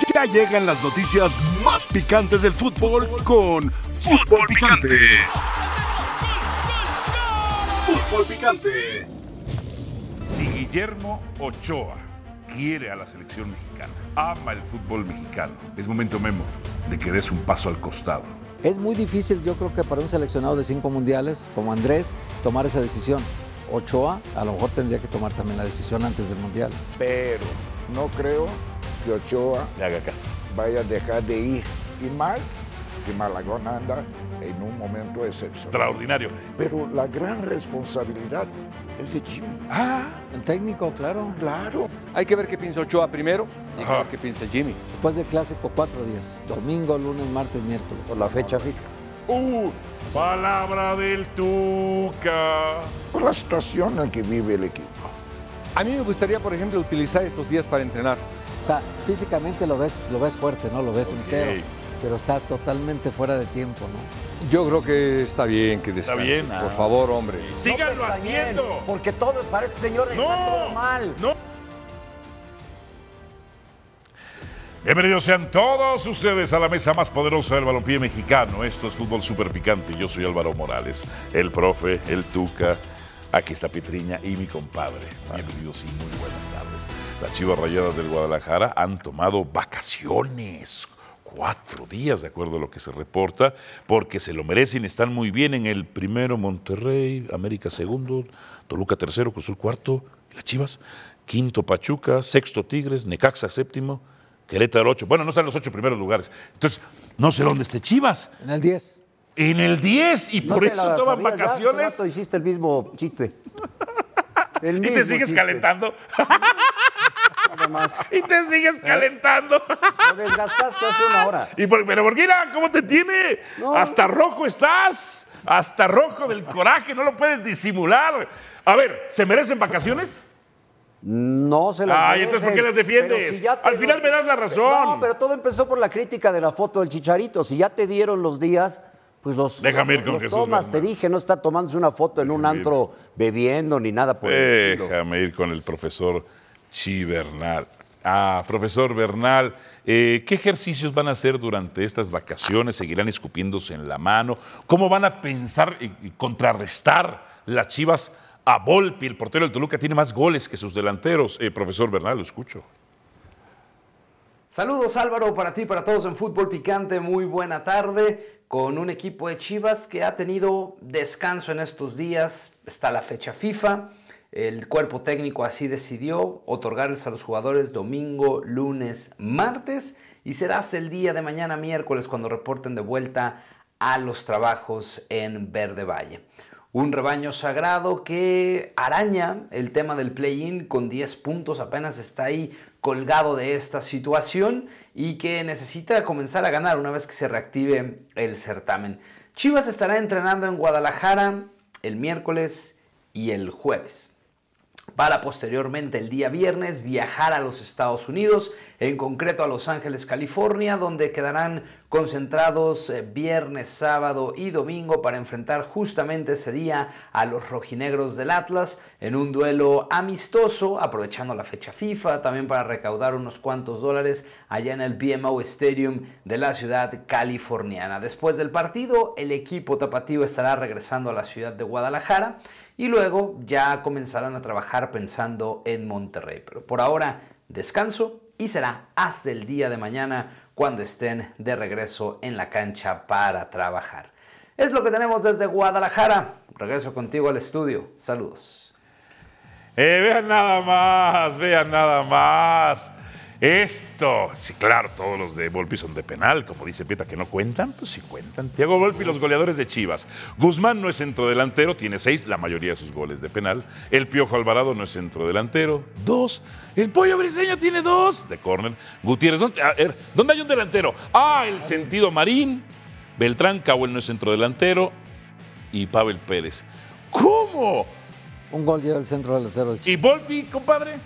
Ya llegan las noticias más picantes del fútbol con Fútbol Picante. Fútbol Picante. Si Guillermo Ochoa quiere a la selección mexicana, ama el fútbol mexicano, es momento, Memo, de que des un paso al costado. Es muy difícil, yo creo que para un seleccionado de 5 mundiales como Andrés, tomar esa decisión. Ochoa a lo mejor tendría que tomar también la decisión antes del mundial. Pero no creo que Ochoa Le haga caso. vaya a dejar de ir. Y más que Malagón anda en un momento excepcional. Extraordinario. Pero la gran responsabilidad es de Jimmy. El técnico, claro. Claro. Hay que ver qué piensa Ochoa primero y Ajá. ver qué piensa Jimmy. Después del clásico, 4 días. Domingo, lunes, martes, miércoles. Por la fecha FIFA. Palabra del Tuca. Por la situación en que vive el equipo. A mí me gustaría, por ejemplo, utilizar estos días para entrenar. O sea, físicamente lo ves fuerte, ¿no? Lo ves entero. Pero está totalmente fuera de tiempo, ¿no? Yo creo que está bien que descanse. bien. Por favor, hombre. Síganlo Está bien, haciendo. porque todo, para este señor está todo mal. No. Bienvenidos sean todos ustedes a la mesa más poderosa del balompié mexicano. Esto es Fútbol Súper Picante. Yo soy Álvaro Morales, el profe, el Tuca. Aquí está Pietriña y mi compadre. Bienvenidos y muy buenas tardes. Las Chivas Rayadas del Guadalajara han tomado vacaciones. 4 días, de acuerdo a lo que se reporta, porque se lo merecen, están muy bien en el primero Monterrey, América segundo, Toluca tercero, Cruz Azul cuarto, y las Chivas, quinto Pachuca, sexto Tigres, Necaxa séptimo, Querétaro 8. Bueno, no están los 8 primeros lugares. Entonces, no sé dónde esté Chivas. En el 10. En el 10, y No por te eso la toman sabías, ya, vacaciones. hace rato hiciste el mismo chiste. El Y mismo te sigues chiste, calentando. nada más. Y te sigues calentando. Lo desgastaste hace una hora. Pero Borguila, ¿cómo te tiene? No. Hasta rojo estás. Hasta rojo del coraje, no lo puedes disimular. A ver, ¿se merecen vacaciones? No se las Ay, merecen, entonces, ¿por qué las defiendes? pero si ya Al final me das la razón. No, pero todo empezó por la crítica de la foto del Chicharito. Si ya te dieron los días, pues Déjame ir con los Jesús tomas. Bernal. Te dije, no está tomándose una foto en un antro bebiendo ni nada por el estilo. Déjame ir con el profesor Chi Bernal. Profesor Bernal, ¿qué ejercicios van a hacer durante estas vacaciones? ¿Seguirán escupiéndose en la mano? ¿Cómo van a pensar y contrarrestar las Chivas a Volpi? El portero del Toluca tiene más goles que sus delanteros. Profesor Bernal, lo escucho. Saludos Álvaro, para ti y para todos en Fútbol Picante, muy buena tarde con un equipo de Chivas que ha tenido descanso en estos días, está la fecha FIFA, el cuerpo técnico así decidió otorgarles a los jugadores domingo, lunes, martes y será hasta el día de mañana miércoles cuando reporten de vuelta a los trabajos en Verde Valle. Un rebaño sagrado que araña el tema del play-in con 10 puntos, apenas está ahí colgado de esta situación y que necesita comenzar a ganar una vez que se reactive el certamen. Chivas estará entrenando en Guadalajara el miércoles y el jueves, para posteriormente el día viernes viajar a los Estados Unidos, en concreto a Los Ángeles, California, donde quedarán concentrados viernes, sábado y domingo para enfrentar justamente ese día a los rojinegros del Atlas en un duelo amistoso, aprovechando la fecha FIFA, también para recaudar unos cuantos dólares allá en el BMO Stadium de la ciudad californiana. Después del partido, el equipo tapatío estará regresando a la ciudad de Guadalajara y luego ya comenzarán a trabajar pensando en Monterrey. Pero por ahora, descanso y será hasta el día de mañana cuando estén de regreso en la cancha para trabajar. Es lo que tenemos desde Guadalajara. Regreso contigo al estudio. Saludos. Vean nada más. Esto, sí, claro, todos los de Volpi son de penal, como dice Pieta, que no cuentan, pues sí cuentan. Thiago Volpi, los goleadores de Chivas. Guzmán no es centrodelantero, tiene 6, la mayoría de sus goles de penal. El Piojo Alvarado no es centrodelantero, 2. El Pollo Briseño tiene 2 de córner. Gutiérrez, ¿dónde hay un delantero? El Sentido Marín. Beltrán, Cahuel no es centrodelantero. Y Pavel Pérez. ¿Cómo? Un gol lleva el centro delantero de Chivas. ¿Y Volpi, compadre?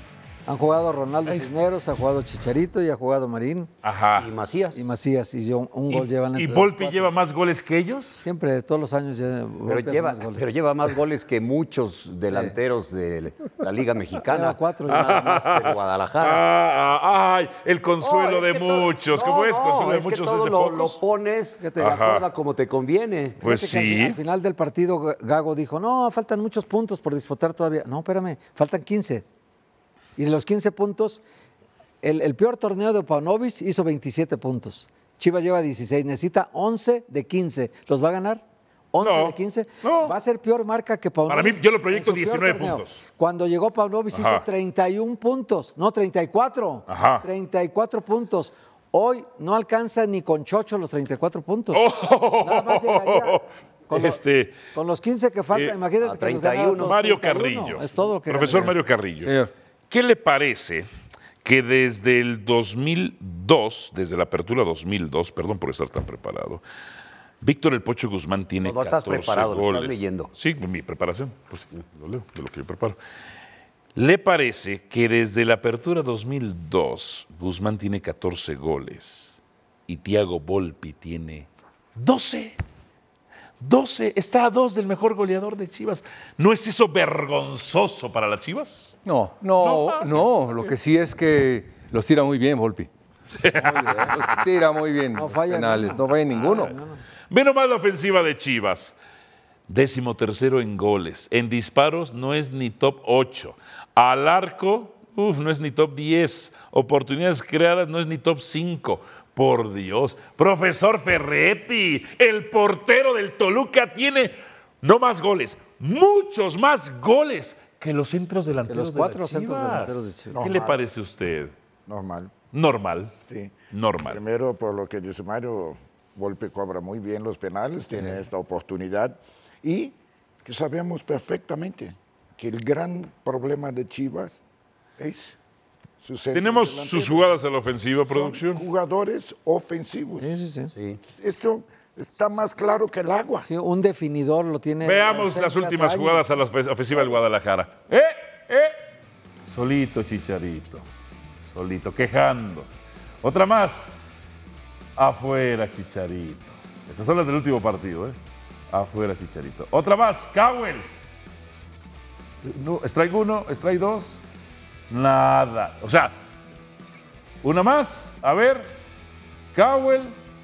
Han jugado Ronaldo Cisneros, ha jugado Chicharito y ha jugado Marín Ajá. Y Macías. y Macías. Y yo, un gol llevan ¿Y entre los Volpi 4. lleva más goles que ellos? Siempre, todos los años Pero lleva más goles que muchos delanteros de la Liga Mexicana. Lleva 4. Nada más en Guadalajara. Ay, el consuelo de muchos. ¿Cómo es? Consuelo de es que muchos todo es de lo pocos. pones de Ajá. acuerdo a como te conviene. Pues Fíjate que sí. Al final del partido, Gago dijo, no, faltan muchos puntos por disputar todavía. No, espérame, faltan 15. Y de los 15 puntos, el peor torneo de Paunovic hizo 27 puntos. Chivas lleva 16, necesita 11 de 15. ¿Los va a ganar? 11 No, de 15. no. Va a ser peor marca que Paunovic. Para mí, yo lo proyecto en su peor 19 torneo. puntos. Cuando llegó Paunovic Ajá. hizo 31 puntos, no 34. Ajá. 34 puntos. Hoy no alcanza ni con Chocho los 34 puntos. Oh. Nada más llegaría Este, con los 15 que faltan, imagínate a que los 31. ganara todos, Mario 31. Carrillo. Es todo lo que Profesor ganaría. Mario Carrillo. Señor. ¿Qué le parece que desde el 2002, desde la apertura 2002, perdón por estar tan preparado, Víctor El Pocho Guzmán tiene No, no estás 14 preparado, lo goles? estás leyendo. Sí, mi preparación, pues lo leo de lo que yo preparo. ¿Le parece que desde la apertura 2002 Guzmán tiene 14 goles y Thiago Volpi tiene 12? 12, está a 2 del mejor goleador de Chivas. ¿No es eso vergonzoso para las Chivas? No, lo que sí es que los tira muy bien, Volpi. Los tira muy bien. No los falla penales, ninguno. no falla ninguno. Ve nomás la ofensiva de Chivas. 13º en goles. En disparos no es ni top 8. Al arco, no es ni top 10. Oportunidades creadas no es ni top 5. Por Dios. Profesor Ferretti, el portero del Toluca tiene no más goles, muchos más goles que los centros delanteros los 4 de las centros Chivas. delanteros de Chivas. ¿Qué le parece a usted? Normal, Normal. sí. Normal. Primero, por lo que dice Mario, Volpi cobra muy bien los penales, tiene esta oportunidad. Y que sabemos perfectamente que el gran problema de Chivas es su centro Tenemos delantero. sus jugadas a la ofensiva, Son producción. jugadores ofensivos. Sí. Esto está más claro que el agua. Sí, un definidor lo tiene. Veamos ausente las últimas hace jugadas años. a la ofensiva del Guadalajara. Solito, Chicharito. Solito, quejando. Otra más. Afuera, Chicharito. Esas son las del último partido, ¿eh? Afuera, Chicharito. Otra más, Cowell. No, strike 1, strike 2. Nada. O sea, una más. A ver. Cowell.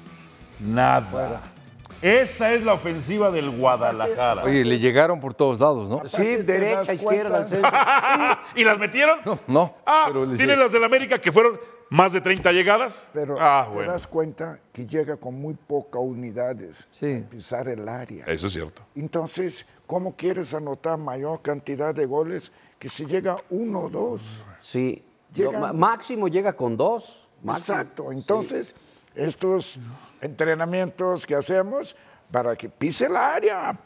Nada. Esa es la ofensiva del Guadalajara. Oye, le llegaron por todos lados, ¿no? Sí, ¿Te derecha, das izquierda, al cuenta? centro. ¿Y las metieron? No, Ah, pero les ¿tienen las del América que fueron más de 30 llegadas? Pero Ah, te bueno. das cuenta que llega con muy pocas unidades Sí. a pisar el área. Eso es cierto. Entonces, ¿cómo quieres anotar mayor cantidad de goles que si llega 1 o 2? Sí. Llega- Máximo llega con 2. Máximo. Exacto. Entonces, estos entrenamientos que hacemos para que pise el área.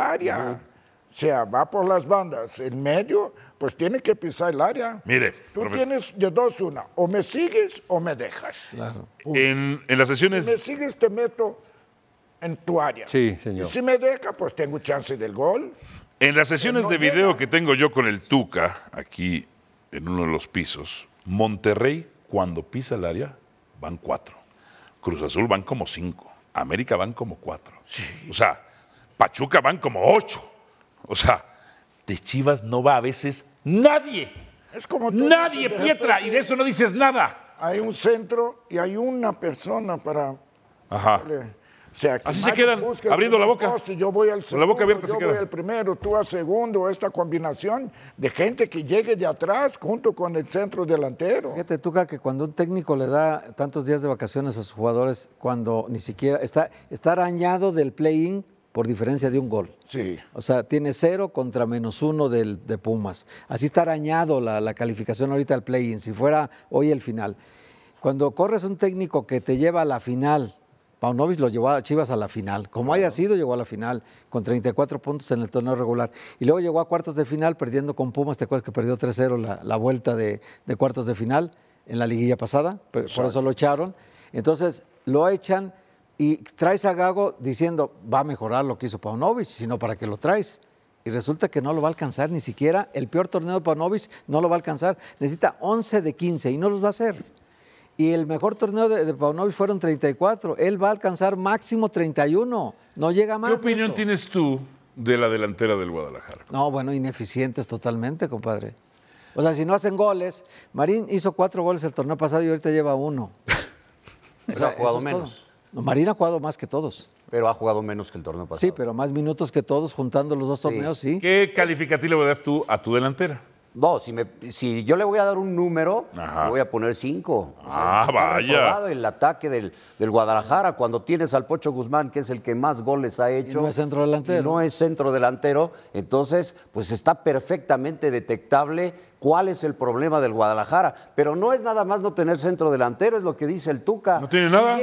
O sea, va por las bandas. El medio, pues tiene que pisar el área. Mire, Tú profe- tienes de 2-1. O me sigues o me dejas. en las Si sesiones, me sigues, te meto en tu área. Sí, señor. Y si me deja, pues tengo chance del gol. en las sesiones no de video llega. que tengo yo con el Tuca, aquí en uno de los pisos, Monterrey, cuando pisa el área, van 4. Cruz Azul van como 5. América van como 4. O sea, Pachuca van como 8. O sea, de Chivas no va a veces nadie. Es como tú Nadie, dices, de Pietra, repente y de eso no dices nada. Hay un centro y hay una persona para... Ajá. O sea, que Así se Mario quedan, busca el abriendo la primer boca. poste, yo voy al Con la segundo, boca abierta se yo quedan. voy al primero, tú al segundo. Esta combinación de gente que llegue de atrás junto con el centro delantero. Fíjate, Tuca, que cuando un técnico le da tantos días de vacaciones a sus jugadores, cuando ni siquiera está arañado del play-in por diferencia de un gol. Sí. O sea, tiene 0 contra -1 de Pumas. Así está arañado la calificación ahorita al play-in, si fuera hoy el final. Cuando corres un técnico que te lleva a la final, Paunovic lo llevó a Chivas a la final, como haya sido, llegó a la final con 34 puntos en el torneo regular. Y luego llegó a cuartos de final perdiendo con Pumas, ¿te acuerdas que perdió 3-0 la vuelta de cuartos de final en la liguilla pasada? Por eso lo echaron. Entonces lo echan y traes a Gago diciendo, va a mejorar lo que hizo Paunovic, sino para qué lo traes. y resulta que no lo va a alcanzar ni siquiera. El peor torneo de Paunovic no lo va a alcanzar. Necesita 11 de 15 y no los va a hacer. Y el mejor torneo de Paunovic fueron 34. Él va a alcanzar máximo 31. No llega más. ¿Qué opinión tienes tú de la delantera del Guadalajara? No, bueno, ineficientes totalmente, compadre. O sea, si no hacen goles, Marín hizo 4 goles el torneo pasado y ahorita lleva 1. Pero ha jugado eso es menos. todo. No, Marín ha jugado más que todos. Pero ha jugado menos que el torneo pasado. Sí, pero más minutos que todos juntando los dos torneos, sí. ¿Qué calificativo le das tú a tu delantera? No, si yo le voy a dar un número, Ajá. le voy a poner 5. Ah, vaya. Reprobado el ataque del Guadalajara, cuando tienes al Pocho Guzmán, que es el que más goles ha hecho. Y no es centrodelantero. Y no es centrodelantero. Entonces, pues está perfectamente detectable cuál es el problema del Guadalajara. Pero no es nada más no tener centrodelantero, es lo que dice el Tuca. ¿No tiene nada?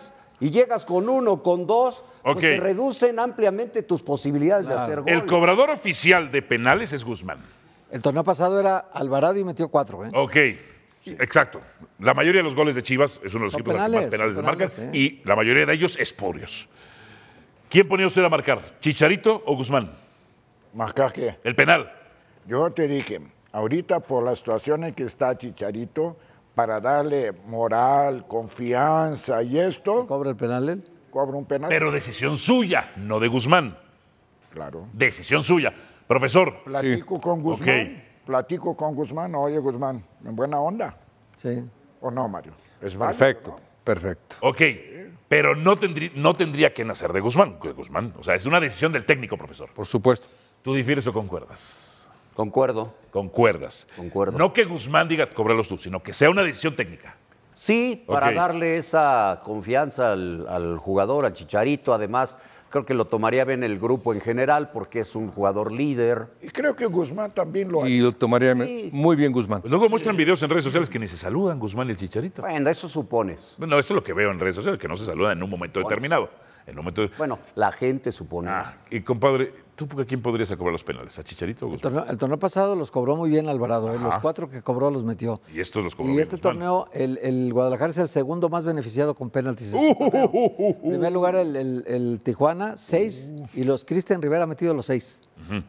Si llegas con 1, con 2, Ok. pues se reducen ampliamente tus posibilidades de hacer gol. El cobrador oficial de penales es Guzmán. El torneo pasado era Alvarado y metió 4, ¿eh? Ok, exacto. La mayoría de los goles de Chivas es uno de los Son equipos penales, que más penales son marcan penales, y la mayoría de ellos espurios. ¿Quién ponía usted a marcar? ¿Chicharito o Guzmán? ¿Marcar qué? El penal. Yo te dije, ahorita por la situación en que está Chicharito, para darle moral, confianza y esto, ¿Cobra el penal él? cobra un penal. Pero decisión suya, no de Guzmán. Claro. Decisión suya. Profesor, Platico con Guzmán. Ok. Platico con Guzmán. Oye, Guzmán, en buena onda. Sí. ¿O no, Mario? Es válido, Perfecto, ¿no? perfecto. ok, pero no tendría que nacer de Guzmán. O sea, es una decisión del técnico, profesor. Por supuesto. ¿Tú difieres o concuerdas? Concuerdo. Concuerdas. Concuerdo. No que Guzmán diga cóbralos tú, sino que sea una decisión técnica. Sí, para Ok. darle esa confianza al jugador, al Chicharito. Además, creo que lo tomaría bien el grupo en general porque es un jugador líder. Y creo que Guzmán también lo ha Y lo tomaría muy bien Guzmán. Pues luego muestran videos en redes sociales que ni se saludan Guzmán y el Chicharito. Bueno, eso supones. Bueno, eso es lo que veo en redes sociales, que no se saludan en un momento determinado. En un momento Bueno, la gente supone eso. Y compadre, ¿tú a quién podrías cobrar los penales? ¿A Chicharito o Guzmán? El torneo pasado los cobró muy bien Alvarado, ¿eh? Los 4 que cobró los metió. Y estos los cobró Y bien este Guzmán. torneo, el Guadalajara es el segundo más beneficiado con penaltis. En primer lugar, el Tijuana, 6, y los Cristian Rivera ha metido los 6.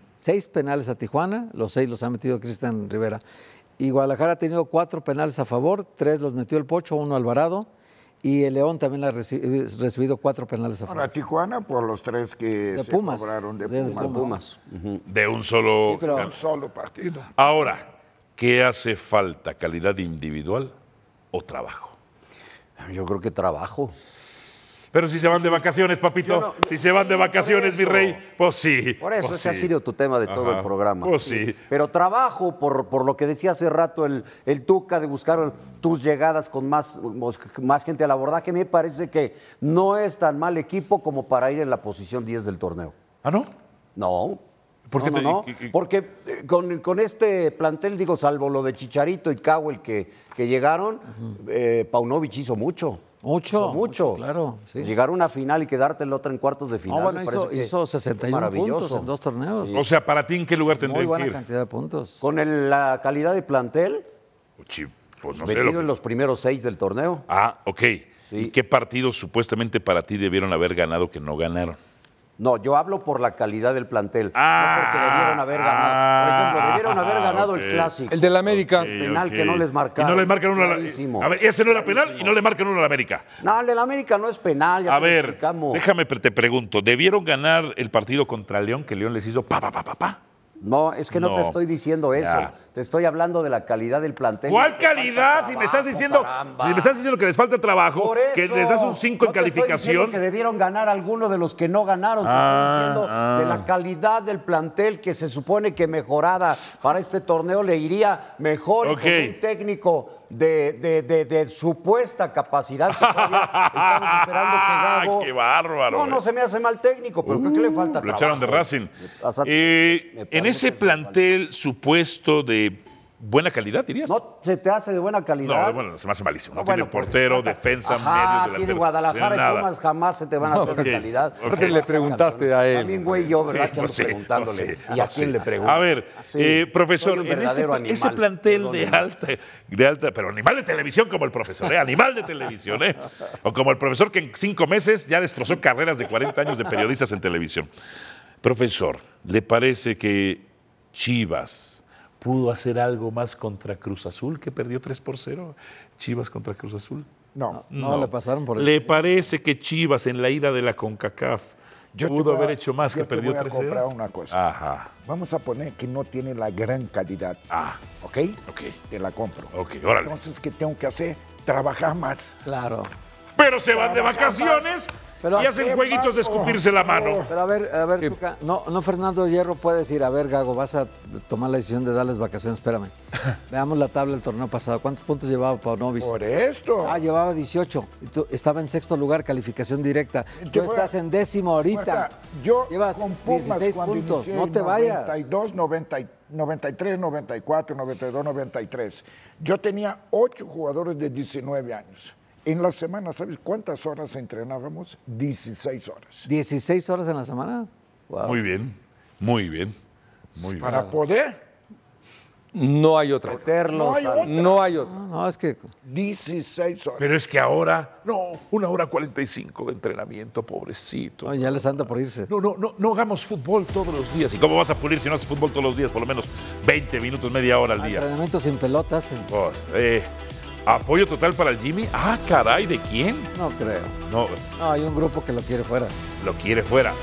6 penales a Tijuana, los 6 los ha metido Cristian Rivera. Y Guadalajara ha tenido 4 penales a favor, 3 los metió el Pocho, 1 Alvarado. Y el León también ha recibido 4 penales a favor. Ahora, Tijuana por los 3 que De se Pumas. cobraron de Sí, de Pumas. Pumas. De un solo. Sí, pero- Un solo partido. Ahora, ¿qué hace falta? ¿Calidad individual o trabajo? Yo creo que trabajo. Pero si se van de vacaciones, papito, si se van de vacaciones, mi eso. rey, pues sí. Por eso, pues ese ha sí. sido tu tema de todo Ajá. el programa. Pues sí. Pero trabajo, por lo que decía hace rato el Tuca, de buscar tus llegadas con más gente al abordaje, me parece que no es tan mal equipo como para ir en la posición 10 del torneo. ¿Ah, no? No. ¿Por qué No. Porque con este plantel, digo, salvo lo de Chicharito y Cowell que llegaron, Paunovic hizo mucho. Mucho, claro. Sí. Llegar a una final y quedarte en la otra en cuartos de final. No, bueno, me parece que hizo es 61 maravilloso. puntos en 2 torneos. O sea, ¿para ti en qué lugar Muy tendría que buena ir? cantidad de puntos. Con la calidad de plantel, Pues no sé. metido en los primeros 6 del torneo. Ah, ok. Sí. ¿Y qué partidos supuestamente para ti debieron haber ganado que no ganaron? No, yo hablo por la calidad del plantel, Ah, no porque debieron haber ganado. Por ejemplo, debieron haber ganado ok. el clásico. El del América. penal Ok. que no les marcaron. Y no les marcan uno a la... Clarísimo. A ver, ese no era penal y no le marcan uno a la América. No, el del América no es penal, ya A te lo ver, explicamos. déjame te pregunto, ¿debieron ganar el partido contra León que León les hizo pa? No, es que no, No. te estoy diciendo eso. Ya. Te estoy hablando de la calidad del plantel. ¿Cuál Que les calidad? falta Si me estás trabajo, diciendo, caramba. si me estás diciendo que les falta trabajo, Por que eso, les das un 5 en no te estoy diciendo calificación. que debieron ganar alguno de los que no ganaron. Te estoy diciendo de la calidad del plantel que se supone que mejorada para este torneo le iría mejor y Ok. con un técnico de supuesta capacidad que todavía estamos esperando que Gago. ¡Qué bárbaro! No se me hace mal técnico, pero creo que le falta Lo trabajo. echaron de Racing. O sea, me En parece ese que plantel supuesto de buena calidad, dirías. ¿No se te hace de buena calidad? No, bueno, se me hace malísimo. No Bueno, tiene porque portero, falta- defensa, Ajá, medios, aquí delanteros. de Guadalajara No y tiene nada. Pumas jamás se te van a hacer Ok, de calidad. ok. Aparte le preguntaste a él. También, güey, yo, ¿verdad? Sí, que ando pues sí, preguntándole. pues sí, ¿Y a pues quién sí. le pregunto? A ver, Sí, profesor, soy un en verdadero ese animal. plantel Perdóneme. de alta, pero animal de televisión como el profesor, animal de televisión, o como el profesor que en 5 meses ya destrozó carreras de 40 años de periodistas en televisión. Profesor, ¿le parece que Chivas pudo hacer algo más contra Cruz Azul, que perdió 3-0? Chivas contra Cruz Azul. No. No, le pasaron por el... ¿Le parece que Chivas en la ida de la CONCACAF pudo haber hecho más que perdió 3-0? Yo te voy a comprar una cosa. Ajá. Vamos a poner que no tiene la gran calidad. ¿Ok? Ok. Te la compro. Ok, órale. Entonces, ¿qué tengo que hacer? Trabajar más. Claro. Pero se van de vacaciones Pero- y hacen jueguitos de escupirse la mano. Pero a ver, Tuca, no Fernando Hierro puede decir, a ver, Gago, vas a tomar la decisión de darles vacaciones, espérame. Veamos la tabla del torneo pasado. ¿Cuántos puntos llevaba Paunovic? Por esto. Llevaba 18. Y tú estaba en sexto lugar, calificación directa. Tú voy a- estás en décimo ahorita. Marta, yo Llevas con Pumas 16 cuando puntos. inicié No en te vayas. 92, 93, 94, 92, 93. Yo tenía 8 jugadores de 19 años. En la semana, ¿sabes cuántas horas entrenábamos? 16 horas. 16 horas en la semana. Wow. Muy bien, muy bien. Muy bien. Para poder, No hay otra. Meterlos. no hay otra. No hay otra. No, es que 16 horas. Pero es que ahora, no, 1:45 de entrenamiento, pobrecito. no, ya les anda por irse. No hagamos fútbol todos los días. ¿Y cómo vas a pulir si no haces fútbol todos los días? Por lo menos 20 minutos, media hora al día. Entrenamiento sin pelotas. Pues, apoyo total para el Jimmy. Ah, caray, ¿de quién? No creo. No, No, hay un grupo que lo quiere fuera. lo quiere fuera.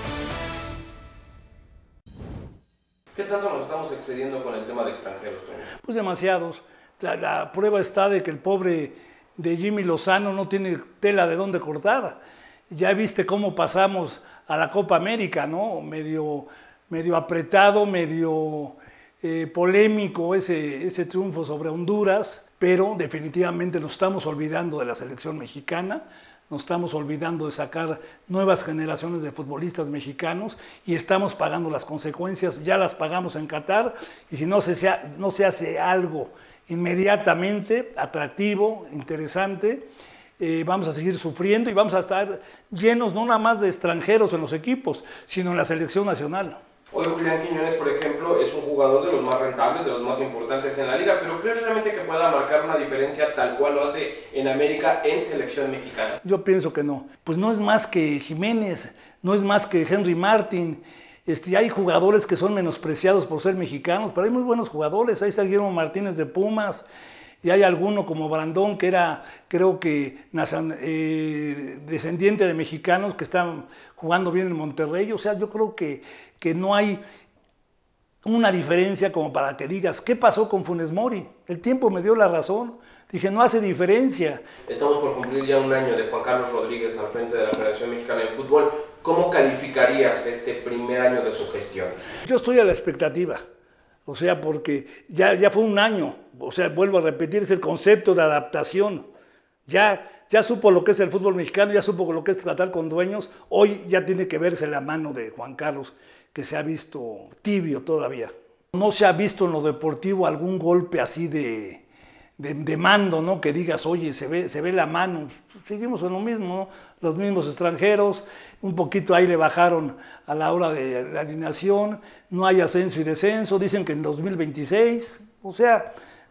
¿Qué tanto nos estamos excediendo con el tema de extranjeros, Toño? Pues demasiados. La prueba está de que el pobre de Jimmy Lozano no tiene tela de dónde cortar. Ya viste cómo pasamos a la Copa América, ¿no? Medio apretado, medio polémico ese triunfo sobre Honduras, pero definitivamente nos estamos olvidando de la selección mexicana. Nos estamos olvidando de sacar nuevas generaciones de futbolistas mexicanos y estamos pagando las consecuencias. Ya las pagamos en Qatar y si no se hace algo inmediatamente atractivo, interesante, vamos a seguir sufriendo y vamos a estar llenos no nada más de extranjeros en los equipos, sino en la selección nacional. Hoy Julián Quiñones, por ejemplo, es un jugador de los más rentables, de los más importantes en la liga, pero ¿crees realmente que pueda marcar una diferencia tal cual lo hace en América en selección mexicana? Yo pienso que no. Pues no es más que Jiménez, no es más que Henry Martin. Hay jugadores que son menospreciados por ser mexicanos, pero hay muy buenos jugadores. Ahí está Guillermo Martínez de Pumas, y hay alguno como Brandón, que era, creo que, descendiente de mexicanos que están jugando bien en Monterrey. O sea, yo creo que no hay una diferencia como para que digas, ¿qué pasó con Funes Mori? El tiempo me dio la razón. Dije, no hace diferencia. Estamos por cumplir ya un año de Juan Carlos Rodríguez al frente de la Federación Mexicana de Fútbol. ¿Cómo calificarías este primer año de su gestión? Yo estoy a la expectativa. O sea, porque ya fue un año. O sea, vuelvo a repetir, es el concepto de adaptación. Ya supo lo que es el fútbol mexicano, ya supo lo que es tratar con dueños. Hoy ya tiene que verse la mano de Juan Carlos, que se ha visto tibio todavía. No se ha visto en lo deportivo algún golpe así de mando, ¿no? Que digas, oye, se ve la mano. Seguimos en lo mismo, ¿no? Los mismos extranjeros, un poquito ahí le bajaron a la hora de la alineación, no hay ascenso y descenso, dicen que en 2026, o sea,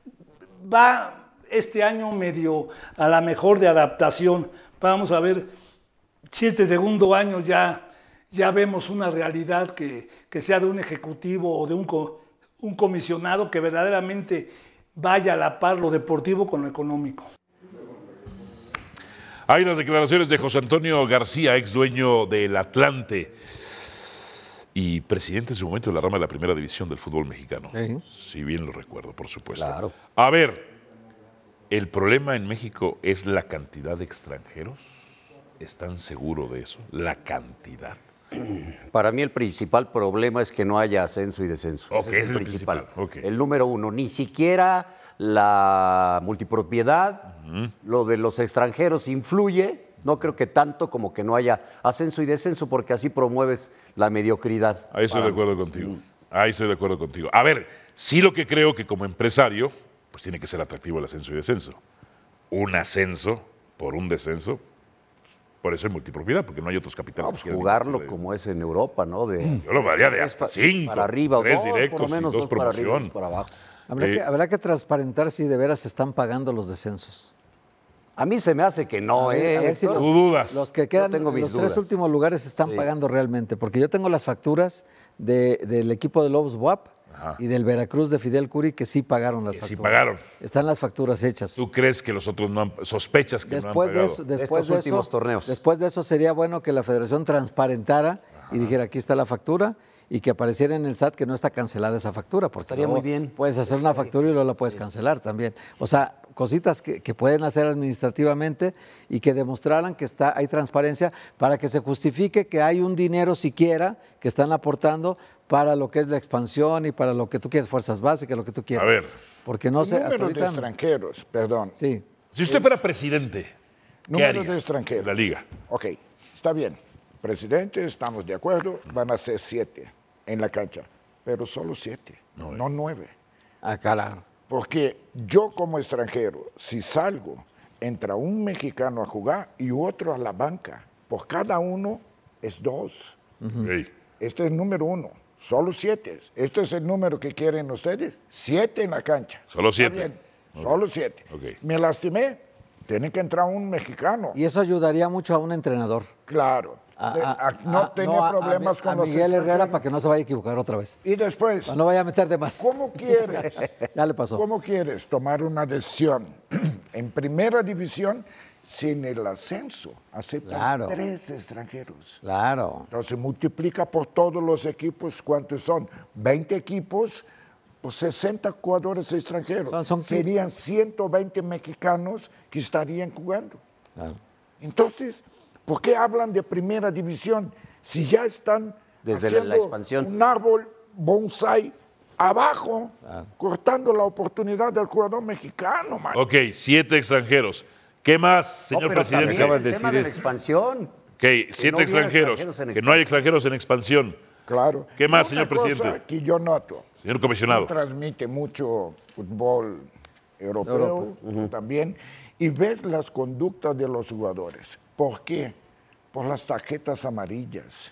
va este año medio a la mejor de adaptación. Vamos a ver si este segundo año ya vemos una realidad que sea de un ejecutivo o de un comisionado que verdaderamente vaya a la par lo deportivo con lo económico. Hay las declaraciones de José Antonio García, ex dueño del Atlante y presidente en su momento de la rama de la primera división del fútbol mexicano. Sí. Si bien lo recuerdo, por supuesto. Claro. A ver, ¿el problema en México es la cantidad de extranjeros? ¿Están seguros de eso? ¿La cantidad? Para mí el principal problema es que no haya ascenso y descenso. Ok, Ese es el principal. ok. El número uno, ni siquiera la multipropiedad, lo de los extranjeros influye, no creo que tanto como que no haya ascenso y descenso, porque así promueves la mediocridad. Ahí estoy de acuerdo contigo. Ahí estoy de acuerdo contigo. A ver, sí lo que creo que como empresario, pues tiene que ser atractivo el ascenso y descenso. Un ascenso por un descenso, por eso es multipropiedad, porque no hay otros capitales. Vamos a jugarlo como es en Europa, ¿no? Yo lo haría de hasta 5. Para arriba, o 3 dos, directos por lo menos y 2 dos para arriba, promoción. dos para abajo. Habrá que transparentar si de veras se están pagando los descensos. A mí se me hace que no, A ver si Tú dudas. Los que quedan tengo en mis los tres dudas. últimos lugares están pagando realmente, porque yo tengo las facturas del equipo de Lobos WAP y del Veracruz de Fidel Curi que sí pagaron las Que facturas. sí pagaron. Están las facturas hechas. ¿Tú crees que los otros no han, sospechas que Después no han de pagado? eso, después Estos de últimos eso, torneos. después de eso sería bueno que la Federación transparentara y dijera aquí está la factura y que apareciera en el SAT que no está cancelada esa factura, porque Estaría luego muy bien. puedes hacer una factura y luego la puedes cancelar también. O sea, cositas que pueden hacer administrativamente y que demostraran que hay transparencia para que se justifique que hay un dinero siquiera que están aportando para lo que es la expansión y para lo que tú quieres, fuerzas básicas, lo que tú quieras. A ver. Porque no sé, Número hasta de ahorita... extranjeros, perdón. Sí. Si usted fuera presidente, ¿qué Número haría de extranjeros. en la liga? Ok, está bien. Presidente, estamos de acuerdo, van a ser 7 en la cancha, pero solo 7, no 9. Ah, claro. Porque yo como extranjero, si salgo, entra un mexicano a jugar y otro a la banca. Por cada uno es 2. Ey. Este es el número 1, solo 7. Este es el número que quieren ustedes, 7 en la cancha. Solo Está 7. bien, solo 7. Ok. Me lastimé, tiene que entrar un mexicano. Y eso ayudaría mucho a un entrenador. Claro. No tenía problemas con los Miguel Herrera extranjeros. para que no se vaya a equivocar otra vez. Y después, No vaya a meter de más. ¿cómo quieres? Ya le pasó. ¿Cómo quieres tomar una decisión en primera división sin el ascenso? Aceptan Claro. 3 extranjeros. Claro. Entonces multiplica por todos los equipos, ¿cuántos son? 20 equipos, pues 60 jugadores extranjeros. Serían 120 mexicanos que estarían jugando. Claro. Entonces, ¿por qué hablan de primera división si ya están Desde haciendo la expansión. un árbol bonsai abajo, cortando la oportunidad del jugador mexicano, man? Ok, 7 extranjeros. ¿Qué más, señor pero presidente? también Acabas de el tema decir de la eso. expansión. Ok, Que 7 no hubiera extranjeros. extranjeros en Que no hay extranjeros en expansión. Claro. ¿Qué más, Y señor una cosa presidente? que yo noto, Señor comisionado. transmite mucho fútbol europeo también, y ves las conductas de los jugadores. ¿Por qué? Por las tarjetas amarillas.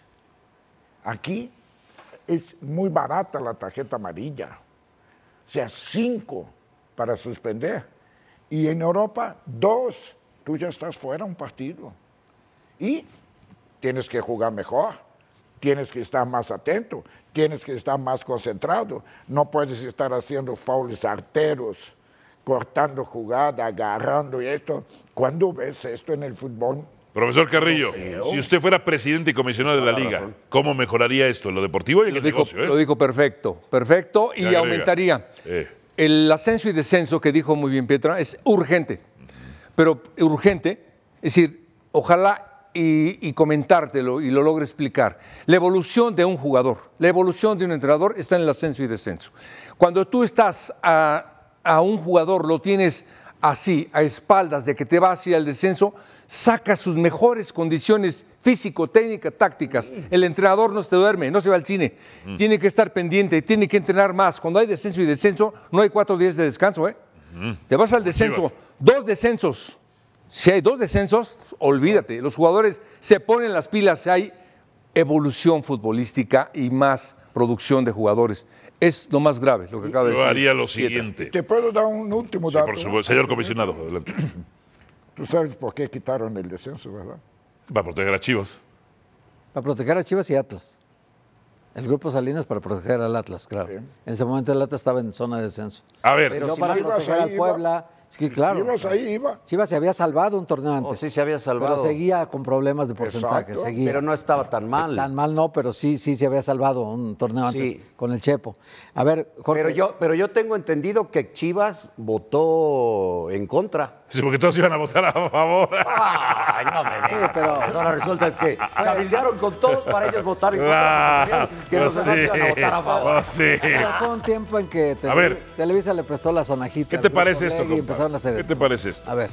Aquí es muy barata la tarjeta amarilla. O sea, 5 para suspender. Y en Europa, 2. Tú ya estás fuera un partido. Y tienes que jugar mejor. Tienes que estar más atento. Tienes que estar más concentrado. No puedes estar haciendo faules arteros, cortando jugada, agarrando y esto. ¿Cuándo ves esto en el fútbol? Profesor Carrillo, si usted fuera presidente y comisionado de la liga, ¿cómo mejoraría esto en lo deportivo y en el negocio? Lo dijo perfecto, perfecto, y agrega. aumentaría. El ascenso y descenso que dijo muy bien Pietra es urgente, pero urgente, es decir, ojalá y comentártelo y lo logre explicar. La evolución de un jugador, la evolución de un entrenador está en el ascenso y descenso. Cuando tú estás a un jugador, lo tienes así, a espaldas de que te va hacia el descenso, saca sus mejores condiciones físico, técnica, tácticas. El entrenador no se duerme, no se va al cine. Tiene que estar pendiente, tiene que entrenar más. Cuando hay descenso y descenso, no hay 4 días de descanso, ¿eh? Te vas al descenso, 2 descensos. Si hay 2 descensos, olvídate. Los jugadores se ponen las pilas, hay evolución futbolística y más producción de jugadores. Es lo más grave, lo que acaba de Yo decir. haría lo Pietra. siguiente. ¿Te puedo dar un último Sí, dato? por supuesto. Señor comisionado, adelante. Tú sabes por qué quitaron el descenso, ¿verdad? Va a proteger a Chivas. Para proteger a Chivas y Atlas. El grupo Salinas para proteger al Atlas, claro. Bien. En ese momento el Atlas estaba en zona de descenso. A ver, Pero si para Chivas proteger ahí al Puebla. Sí, claro. Chivas ahí iba. Chivas se había salvado un torneo antes. sí se había salvado. Pero seguía con problemas de porcentaje. Exacto. Seguía. Pero no estaba tan mal. Tan mal no, pero sí se había salvado un torneo antes Sí. con el Chepo. A ver, Jorge. Pero yo tengo entendido que Chivas votó en contra. sí, porque todos iban a votar a favor. Ay, no me digas. pero- Ahora resulta es que cabildearon con todos para ellos votar en contra. porque sabían que los demás iban a votar a favor. Oh, sí. Pero fue un tiempo en que A ver. Televisa le prestó la sonajita. ¿Qué al te Grupo parece esto, Orlegui y empezaron a hacer compadre? ¿Qué esto. te parece esto? A ver.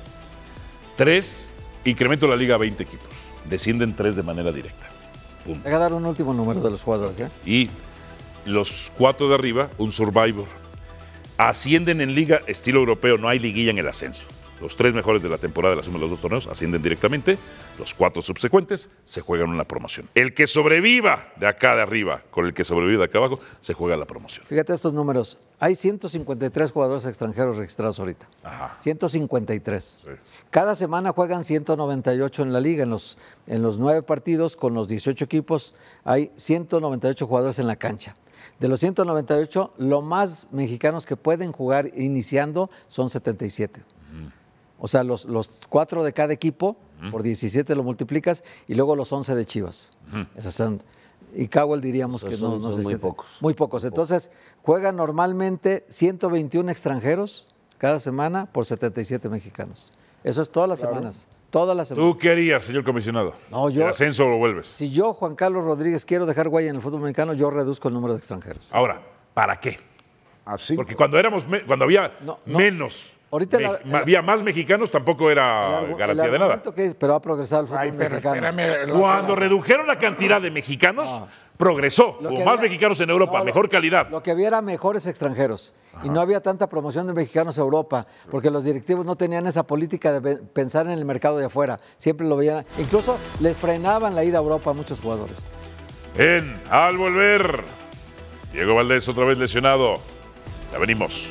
3, incremento la liga a 20 equipos. Descienden 3 de manera directa. Punto. Deja dar un último número de los jugadores, ¿ya? Y los 4 de arriba, un Survivor. Ascienden en liga estilo europeo, no hay liguilla en el ascenso. Los 3 mejores de la temporada de la suma de los 2 torneos ascienden directamente. Los 4 subsecuentes se juegan una promoción. El que sobreviva de acá de arriba con el que sobrevive de acá abajo, se juega la promoción. Fíjate estos números. Hay 153 jugadores extranjeros registrados ahorita. Ajá. 153. Sí. Cada semana juegan 198 en la liga. En los 9 partidos con los 18 equipos hay 198 jugadores en la cancha. De los 198, lo más mexicanos que pueden jugar iniciando son 77. O sea, los 4 de cada equipo, por 17 lo multiplicas, y luego los 11 de Chivas. Esos son, y Cowell diríamos que no son se muy siente. pocos. Muy pocos. Entonces, juegan normalmente 121 extranjeros cada semana por 77 mexicanos. Eso es todas las semanas. Todas las semanas. ¿Tú qué harías, señor comisionado? No, yo- ¿El ascenso lo vuelves? Si yo, Juan Carlos Rodríguez, quiero dejar huella en el fútbol mexicano, yo reduzco el número de extranjeros. Ahora, ¿para qué? Así. Porque cuando había No. menos, Ahorita había más mexicanos, tampoco era El garantía de nada. argumento que es, pero ha progresado el fútbol Ay, pero mexicano. espérame. Cuando redujeron la cantidad de mexicanos, progresó. Lo Hubo que más había- mexicanos en Europa, no, mejor calidad. Lo que había era mejores extranjeros. Y no había tanta promoción de mexicanos a Europa, porque los directivos no tenían esa política de pensar en el mercado de afuera. Siempre lo veían. Incluso les frenaban la ida a Europa a muchos jugadores. Al volver, Diego Valdés otra vez lesionado. Ya venimos.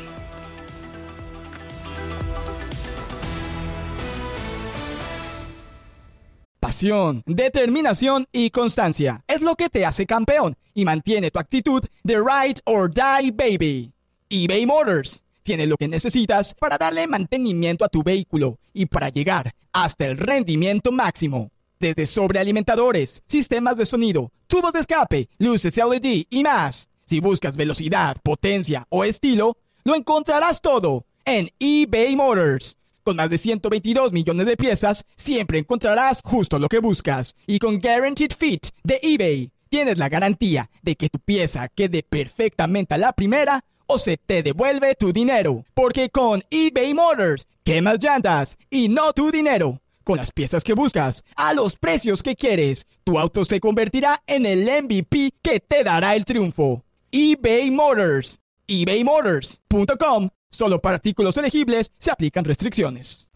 Pasión, determinación y constancia es lo que te hace campeón y mantiene tu actitud de ride or die, baby. eBay Motors tiene lo que necesitas para darle mantenimiento a tu vehículo y para llegar hasta el rendimiento máximo. Desde sobrealimentadores, sistemas de sonido, tubos de escape, luces LED y más. Si buscas velocidad, potencia o estilo, lo encontrarás todo en eBay Motors. Con más de 122 millones de piezas, siempre encontrarás justo lo que buscas. Y con Guaranteed Fit de eBay, tienes la garantía de que tu pieza quede perfectamente a la primera o se te devuelve tu dinero. Porque con eBay Motors, quemas llantas y no tu dinero. Con las piezas que buscas, a los precios que quieres, tu auto se convertirá en el MVP que te dará el triunfo. eBay Motors. ebaymotors.com. Solo para artículos elegibles se aplican restricciones.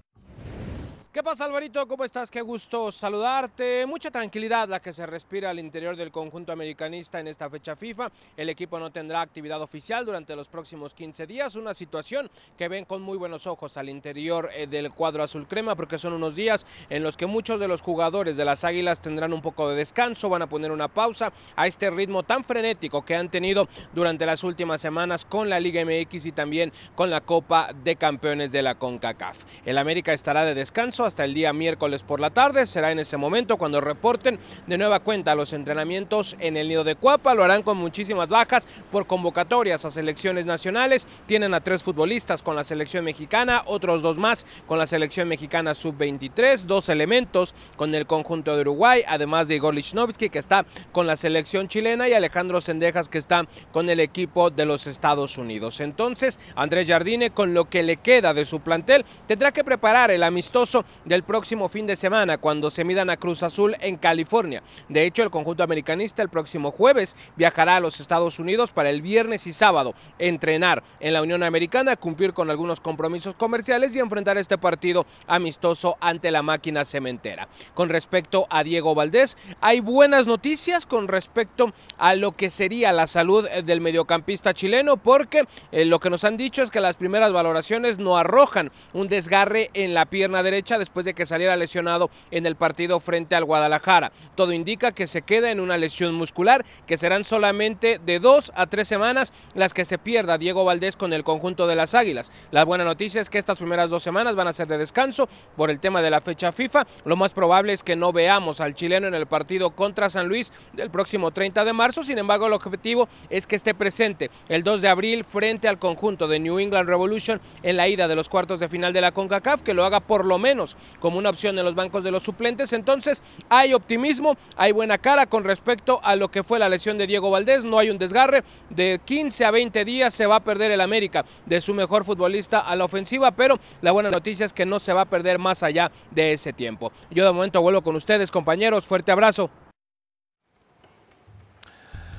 ¿Qué pasa, Alvarito? ¿Cómo estás? Qué gusto saludarte. Mucha tranquilidad la que se respira al interior del conjunto americanista en esta fecha FIFA. El equipo no tendrá actividad oficial durante los próximos 15 días. Una situación que ven con muy buenos ojos al interior del cuadro azul crema, porque son unos días en los que muchos de los jugadores de las Águilas tendrán un poco de descanso, van a poner una pausa a este ritmo tan frenético que han tenido durante las últimas semanas con la Liga MX y también con la Copa de Campeones de la CONCACAF. El América estará de descanso hasta el día miércoles por la tarde. Será en ese momento cuando reporten de nueva cuenta los entrenamientos en el Nido de Cuapa. Lo harán con muchísimas bajas por convocatorias a selecciones nacionales. Tienen a 3 futbolistas con la selección mexicana, otros 2 más con la selección mexicana sub-23, 2 elementos con el conjunto de Uruguay, además de Igor Lichnowsky, que está con la selección chilena, y Alejandro Zendejas, que está con el equipo de los Estados Unidos. Entonces, Andrés Jardine, con lo que le queda de su plantel, tendrá que preparar el amistoso del próximo fin de semana cuando se midan a Cruz Azul en California. De hecho, el conjunto americanista el próximo jueves viajará a los Estados Unidos para el viernes y sábado entrenar en la Unión Americana, cumplir con algunos compromisos comerciales y enfrentar este partido amistoso ante la máquina cementera. Con respecto a Diego Valdés, hay buenas noticias con respecto a lo que sería la salud del mediocampista chileno, porque lo que nos han dicho es que las primeras valoraciones no arrojan un desgarre en la pierna derecha después de que saliera lesionado en el partido frente al Guadalajara. Todo indica que se queda en una lesión muscular, que serán solamente de 2 a 3 semanas las que se pierda Diego Valdés con el conjunto de las Águilas. La buena noticia es que estas primeras 2 semanas van a ser de descanso por el tema de la fecha FIFA. Lo más probable es que no veamos al chileno en el partido contra San Luis del próximo 30 de marzo. Sin embargo, el objetivo es que esté presente el 2 de abril frente al conjunto de New England Revolution en la ida de los cuartos de final de la CONCACAF, que lo haga por lo menos como una opción en los bancos de los suplentes. Entonces hay optimismo, hay buena cara con respecto a lo que fue la lesión de Diego Valdés. No hay un desgarre, de 15 a 20 días se va a perder el América de su mejor futbolista a la ofensiva, pero la buena noticia es que no se va a perder más allá de ese tiempo. Yo de momento vuelvo con ustedes, compañeros, fuerte abrazo.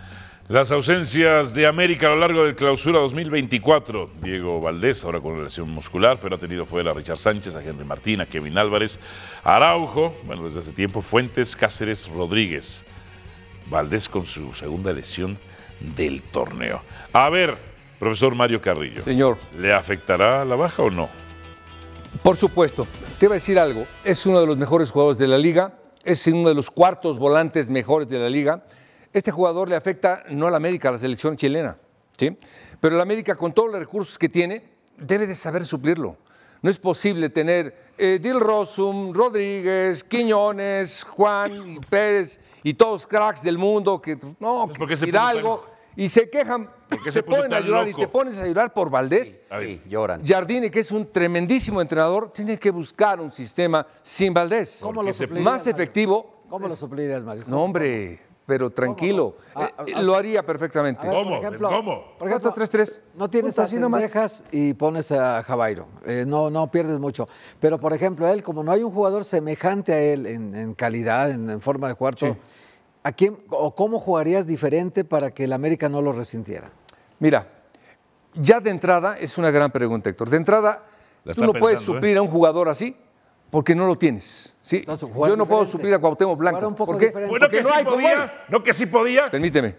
Las ausencias de América a lo largo del Clausura 2024. Diego Valdés, ahora con lesión muscular, pero ha tenido fuera a Richard Sánchez, a Henry Martín, a Kevin Álvarez, a Araujo, bueno, desde hace tiempo, Fuentes, Cáceres, Rodríguez. Valdés con su segunda lesión del torneo. A ver, profesor Mario Carrillo. Señor. ¿Le afectará la baja o no? Por supuesto. Te iba a decir algo. Es uno de los mejores jugadores de la liga. Es uno de los cuartos volantes mejores de la liga. Este jugador le afecta no a la América, a la selección chilena, ¿sí? Pero la América, con todos los recursos que tiene, debe de saber suplirlo. No es posible tener Dil Rosum, Rodríguez, Quiñones, Juan, Pérez y todos cracks del mundo que no, pues Hidalgo y se quejan, se ponen a llorar y te pones a llorar por Valdés. Sí, lloran. Jardine, que es un tremendísimo entrenador, tiene que buscar un sistema sin Valdés. ¿Cómo lo suplirías, más efectivo. ¿Cómo lo suplirías, Mario? No, hombre. Pero tranquilo, lo haría perfectamente. A ver, ¿Cómo? Por ejemplo, 4-3-3. no tienes a Cendejas y pones a Javairo. No pierdes mucho. Pero, por ejemplo, él, como no hay un jugador semejante a él en calidad, en forma de jugar, todo, ¿a quién o cómo jugarías diferente para que el América no lo resintiera? Mira, ya de entrada, es una gran pregunta, Héctor. De entrada, tú no puedes suplir a un jugador así porque no lo tienes. ¿Sí? Entonces, yo no puedo suplir a Cuauhtémoc Blanco. ¿Por qué? Diferente. Bueno, Porque que no sí hay como él. podía. No, que sí podía. Permíteme.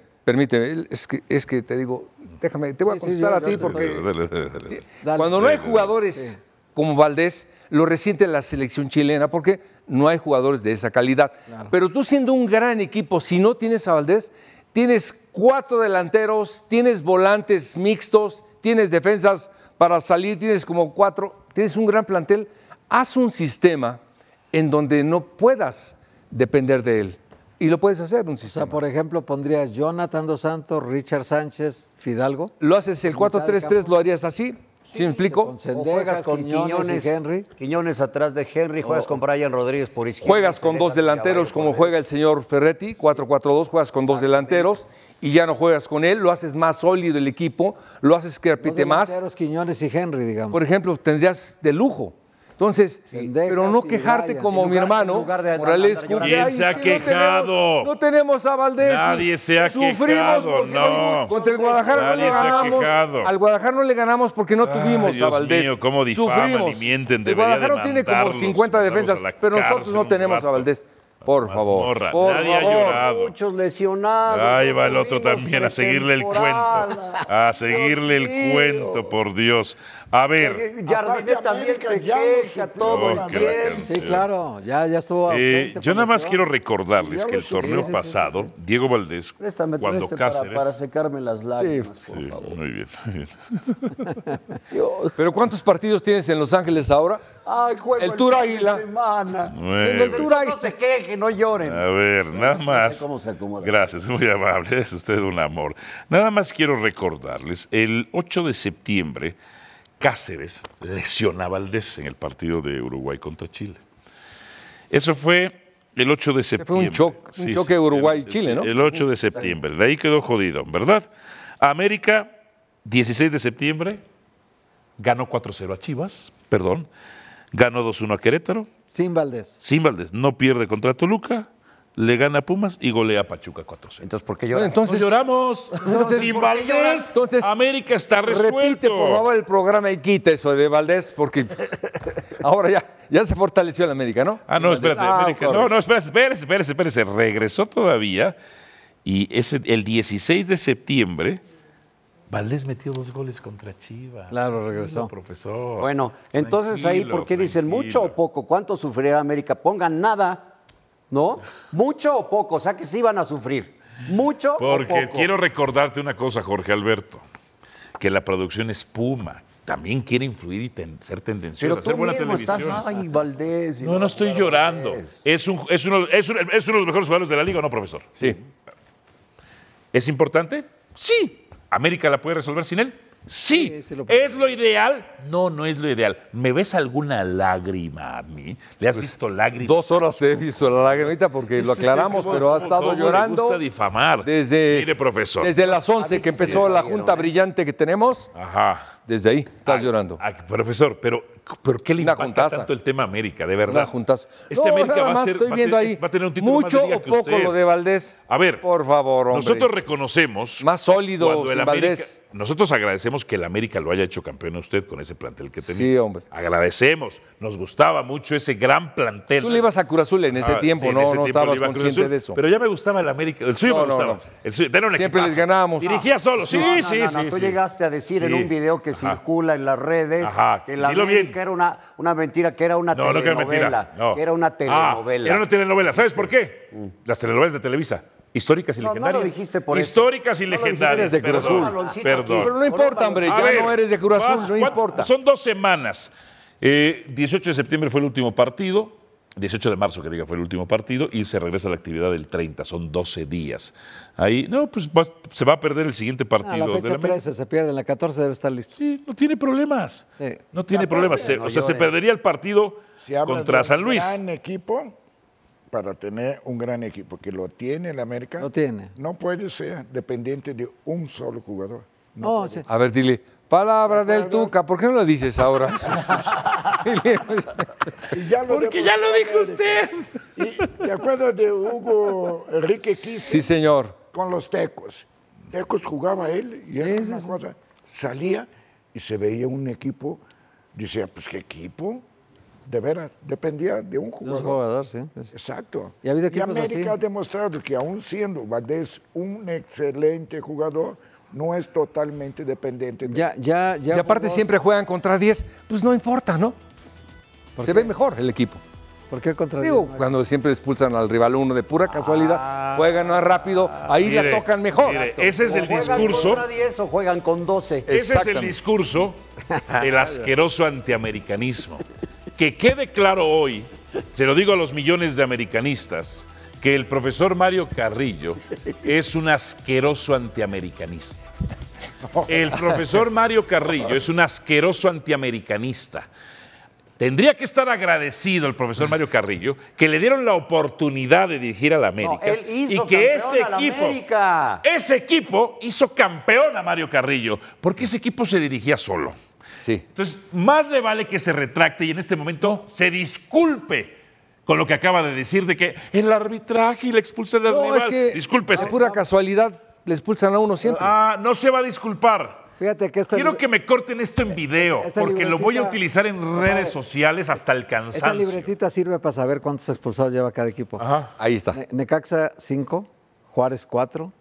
Es que te digo, déjame, te voy a contestar a ti porque cuando no hay jugadores como Valdés, lo resiente la selección chilena porque no hay jugadores de esa calidad. Claro. Pero tú siendo un gran equipo, si no tienes a Valdés, tienes 4 delanteros, tienes volantes mixtos, tienes defensas para salir, tienes como 4, tienes un gran plantel. Haz un sistema en donde no puedas depender de él. Y lo puedes hacer, un sistema. O sea, por ejemplo, pondrías Jonathan Dos Santos, Richard Sánchez, Fidalgo. Lo haces el 4-3-3, lo harías así. ¿Sí me explico? Con Cendejas, con Quiñones y Henry. Quiñones atrás de Henry, juegas con Brian Rodríguez por izquierda. Juegas con 2 delanteros como juega el señor Ferretti, 4-4-2, juegas con 2 delanteros y ya no juegas con él, lo haces más sólido el equipo, lo haces que repite más. Quiñones y Henry, digamos. Por ejemplo, tendrías de lujo. Entonces, pero no quejarte como mi hermano Morales. ¿Quién se ha quejado? No tenemos a Valdés. Nadie se ha quejado, no. Contra el Guadalajara no le ganamos. Al Guadalajara no le ganamos porque no tuvimos a Valdés. Dios mío, cómo difaman y mienten. El Guadalajara tiene como 50 defensas, pero nosotros no tenemos a Valdés. Por favor. Nadie ha llorado. Muchos lesionados. Ahí va el otro también a seguirle el cuento. A seguirle el cuento, por Dios. A ver. Jardine también se queja todo el tiempo. Sí, claro, ya estuvo ausente. Yo nada más quiero recordarles que el torneo pasado, Diego Valdés, Préstame cuando Cáceres... para secarme las lágrimas, por favor. Muy bien. ¿Pero cuántos partidos tienes en Los Ángeles ahora? Ay, juego el Tour Águila. El Tour Águila. No se quejen, no lloren. A ver, nada más. ¿Cómo se acomoda? Gracias, muy amable, es usted un amor. Nada más quiero recordarles, el 8 de septiembre, Cáceres lesiona a Valdés en el partido de Uruguay contra Chile. Eso fue el 8 de septiembre. Fue un choque Uruguay-Chile, ¿no? El 8 de septiembre, de ahí quedó jodido, ¿verdad? América, 16 de septiembre, ganó 4-0 a Chivas, ganó 2-1 a Querétaro. Sin Valdés. No pierde contra Toluca, le gana a Pumas y golea a Pachuca 4-0. Entonces, ¿por qué lloran? Entonces lloramos. Sin Valdés, entonces, América está resuelto. Repite, por favor, el programa y quita eso de Valdés, porque ahora ya se fortaleció el América, ¿no? No, espérate. América. No, espérese. Regresó todavía y el 16 de septiembre... Valdés metió 2 goles contra Chivas. Claro, regresó. Profesor. Bueno, entonces ahí, ¿por qué dicen mucho o poco? ¿Cuánto sufrirá América? Pongan nada, ¿no? ¿Mucho o poco? O sea que sí van a sufrir. ¿Mucho o poco? Porque quiero recordarte una cosa, Jorge Alberto, que la producción es Puma. También quiere influir y ser tendencioso, hacer buena televisión. Ay, Valdés. No estoy llorando. ¿Es uno de los mejores jugadores de la liga o no, profesor? Sí. ¿Es importante? Sí. ¿América la puede resolver sin él? Sí. ¿Es lo ideal? No es lo ideal. ¿Me ves alguna lágrima a mí? ¿Le has visto lágrimas? 2 horas te he visto la lagrimita porque lo aclaramos, pero ha estado llorando. Me gusta difamar. Mire, profesor. Desde las 11 que empezó la junta brillante que tenemos. Ajá. Desde ahí estás llorando. Profesor, pero ¿qué le Una impacta juntaza. tanto el tema América, de verdad? Una juntaza. Este No, América nada va a más ser, estoy va a viendo tener- ahí. va a tener un título Mucho más de liga o que poco usted. lo de Valdés. A ver, por favor, hombre. nosotros reconocemos Más sólido cuando el sin América, Valdés. nosotros agradecemos que el América lo haya hecho campeón a usted con ese plantel que tenía. Sí, hombre. Agradecemos, nos gustaba mucho ese gran plantel. Tú le ibas a Cruz Azul en ese tiempo, sí, en no, ese no tiempo estabas le iba a Cruz consciente Azul, de eso. Pero ya me gustaba el América, el suyo No, me no, gustaba. no. El suyo, era un Siempre equipazo. les ganábamos. Dirigía solo, sí, No, sí, no, sí. Tú sí. llegaste a decir en Sí. un video que Ajá. circula en las redes Ajá, que la dilo bien. América era una mentira, que era una No, no que es telenovela. mentira. No. Que era una telenovela. Era una telenovela. ¿Sabes por qué? Las telenovelas de Televisa. Históricas y No, no legendarias. lo dijiste por eso. Históricas y No lo dijiste, legendarias. eres de Cruz Azul. Perdón, Aquí. perdón. Pero no importa, hombre, A ya ver, no eres de Cruz Azul, no ¿cuánto? importa. Son 2 semanas. 18 de septiembre fue el último partido. 18 de marzo, que diga, fue el último partido. Y se regresa a la actividad del 30. Son 12 días. Ahí, no, pues se va a perder el siguiente partido. la de fecha América. 13 se pierde, en la 14 debe estar listo. Sí, no tiene problemas. Sí. No tiene Aparte, problemas. no O sea, se llore. perdería el partido Se habla contra de San un Luis. gran equipo, para tener un gran equipo, que lo tiene el América. Lo tiene. No puede ser dependiente de un solo jugador. No, sí. A ver, dile, palabra del Tuca, ¿por qué no lo dices ahora? Y ya Porque ya lo dijo usted. ¿Y te acuerdas de Hugo Enrique Quispe? Sí, señor. Con los Tecos. Tecos jugaba él y era una cosa. Salía y se veía un equipo. Decía, pues qué equipo. De veras, dependía de un De jugador. un jugador, sí. Exacto. Y ha habido equipos América así. ha demostrado que aún siendo Valdés un excelente jugador, no es totalmente dependiente de Y aparte siempre juegan contra 10, pues no importa, ¿no? Se ve mejor el equipo. ¿Por qué contra Digo, 10? cuando siempre expulsan al rival uno de pura casualidad, juegan más rápido, ahí Mire, la tocan mejor. mire, ese es el ¿Juegan discurso. contra 10 o juegan con 12? Ese es el Exactamente. discurso del asqueroso antiamericanismo. Que quede claro hoy, se lo digo a los millones de americanistas, que el profesor Mario Carrillo es un asqueroso antiamericanista. El profesor Mario Carrillo es un asqueroso antiamericanista. Tendría que estar agradecido el profesor Mario Carrillo que le dieron la oportunidad de dirigir a la América él hizo y que campeón a la América. ese equipo hizo campeón a Mario Carrillo, porque ese equipo se dirigía solo. Sí. Entonces, más le vale que se retracte y en este momento se disculpe con lo que acaba de decir de que el arbitraje y la expulsión del No, rival. es que Discúlpese. a pura casualidad le expulsan a uno siempre. No se va a disculpar. Fíjate que Quiero que me corten esto en video, esta porque lo voy a libretita- utilizar en redes sociales hasta el Esta cansancio. libretita sirve para saber cuántos expulsados lleva cada equipo. Ajá. Ahí está. Necaxa 5, Juárez 4,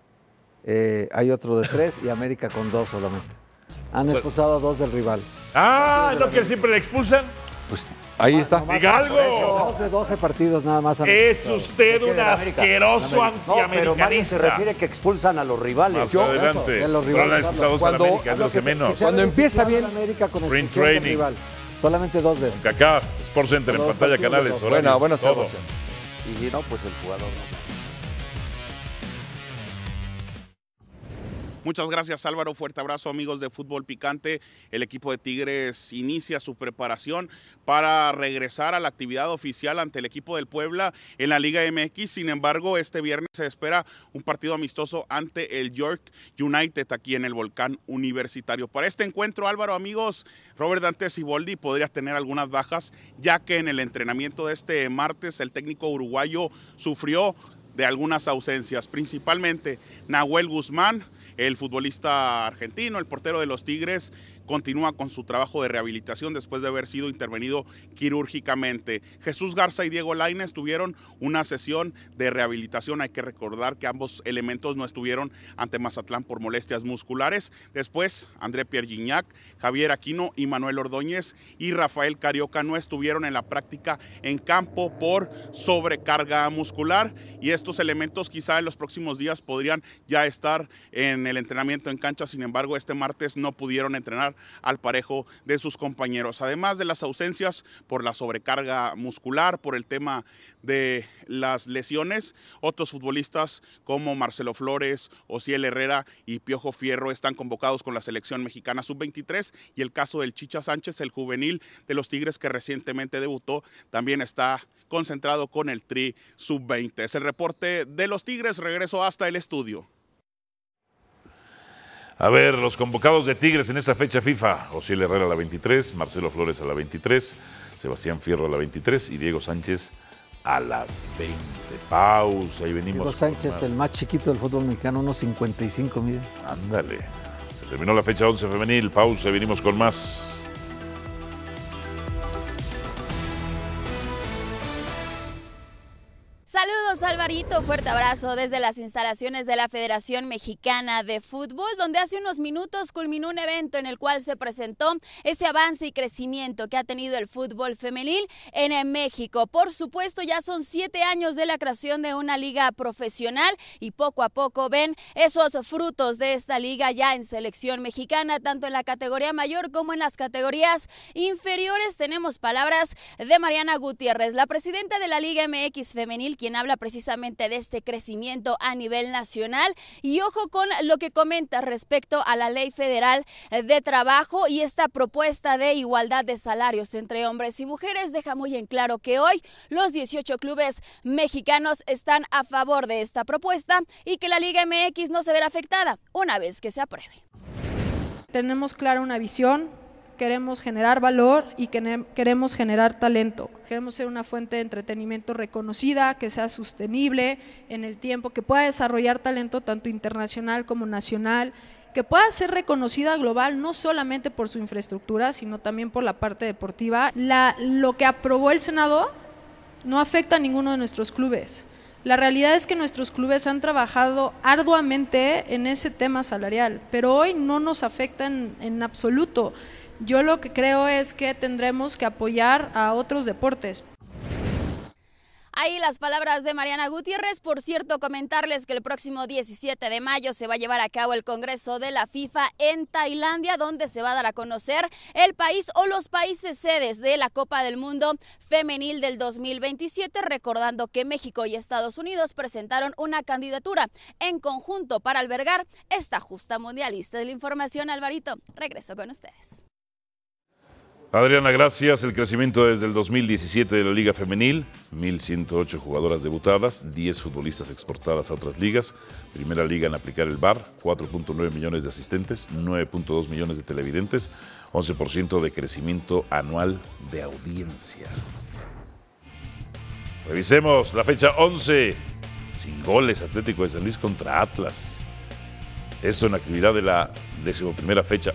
hay otro de 3 y América con 2 solamente. Han expulsado a 2 del rival. ¿No que siempre le expulsan? Pues ahí está. Diga algo. 2 de 12 partidos nada más. han Es expulsado. usted un asqueroso No, pero Mario se antiamericanista. refiere que expulsan a los rivales. Más Yo, adelante. eso, de los Pero la rivales expulsados a la Cuando- América, es de los que menos. se Cuando ha empieza beneficiado bien, a América con Sprint expulsión del training. rival. Solamente 2 veces. Acá, Sports Center en Dos pantalla, partidos de canales, dos. horarios, Buena todo. observación. Y si no, pues el jugador no. Muchas gracias, Álvaro. Fuerte abrazo, amigos de Fútbol Picante. El equipo de Tigres inicia su preparación para regresar a la actividad oficial ante el equipo del Puebla en la Liga MX. Sin embargo, este viernes se espera un partido amistoso ante el York United aquí en el Volcán Universitario. Para este encuentro, Álvaro, amigos, Robert Dante Siboldi podría tener algunas bajas, ya que en el entrenamiento de este martes el técnico uruguayo sufrió de algunas ausencias, principalmente Nahuel Guzmán. El futbolista argentino, el portero de los Tigres, continúa con su trabajo de rehabilitación después de haber sido intervenido quirúrgicamente. Jesús Garza y Diego Lainez tuvieron una sesión de rehabilitación. Hay que recordar que ambos elementos no estuvieron ante Mazatlán por molestias musculares. Después, André Pierre Gignac, Javier Aquino y Manuel Ordóñez y Rafael Carioca no estuvieron en la práctica en campo por sobrecarga muscular, y estos elementos quizá en los próximos días podrían ya estar en el entrenamiento en cancha. Sin embargo, este martes no pudieron entrenar al parejo de sus compañeros. Además de las ausencias por la sobrecarga muscular, por el tema de las lesiones, otros futbolistas como Marcelo Flores, Osiel Herrera y Piojo Fierro están convocados con la selección mexicana sub-23, y el caso del Chicha Sánchez, el juvenil de los Tigres que recientemente debutó, también está concentrado con el Tri sub-20. Es el reporte de los Tigres. Regreso hasta el estudio. A ver, los convocados de Tigres en esta fecha FIFA. Osiel Herrera a la 23, Marcelo Flores a la 23, Sebastián Fierro a la 23 y Diego Sánchez a la 20. Pausa, ahí venimos. Diego Sánchez, el más chiquito del fútbol mexicano, unos 55, mire. Ándale. Se terminó la fecha 11 femenil. Pausa, y venimos con más. Saludos, Alvarito, fuerte abrazo desde las instalaciones de la Federación Mexicana de Fútbol, donde hace unos minutos culminó un evento en el cual se presentó ese avance y crecimiento que ha tenido el fútbol femenil en México. Por supuesto, ya son 7 años de la creación de una liga profesional y poco a poco ven esos frutos de esta liga ya en selección mexicana, tanto en la categoría mayor como en las categorías inferiores. Tenemos palabras de Mariana Gutiérrez, la presidenta de la Liga MX Femenil, quien habla precisamente de este crecimiento a nivel nacional. Y ojo con lo que comenta respecto a la Ley Federal de Trabajo y esta propuesta de igualdad de salarios entre hombres y mujeres. Deja muy en claro que hoy los 18 clubes mexicanos están a favor de esta propuesta y que la Liga MX no se verá afectada una vez que se apruebe. Tenemos clara una visión. Queremos generar valor y queremos generar talento. Queremos ser una fuente de entretenimiento reconocida, que sea sostenible en el tiempo, que pueda desarrollar talento tanto internacional como nacional, que pueda ser reconocida global, no solamente por su infraestructura, sino también por la parte deportiva. Lo que aprobó el Senado no afecta a ninguno de nuestros clubes. La realidad es que nuestros clubes han trabajado arduamente en ese tema salarial, pero hoy no nos afecta en absoluto. Yo lo que creo es que tendremos que apoyar a otros deportes. Ahí las palabras de Mariana Gutiérrez. Por cierto, comentarles que el próximo 17 de mayo se va a llevar a cabo el Congreso de la FIFA en Tailandia, donde se va a dar a conocer el país o los países sedes de la Copa del Mundo Femenil del 2027, recordando que México y Estados Unidos presentaron una candidatura en conjunto para albergar esta justa mundialista. De la información, Alvarito, regreso con ustedes. Adriana, gracias. El crecimiento desde el 2017 de la Liga Femenil, 1.108 jugadoras debutadas, 10 futbolistas exportadas a otras ligas, primera liga en aplicar el VAR, 4.9 millones de asistentes, 9.2 millones de televidentes, 11% de crecimiento anual de audiencia. Revisemos la fecha 11, sin goles, Atlético de San Luis contra Atlas. Esto en actividad de la 11ª fecha.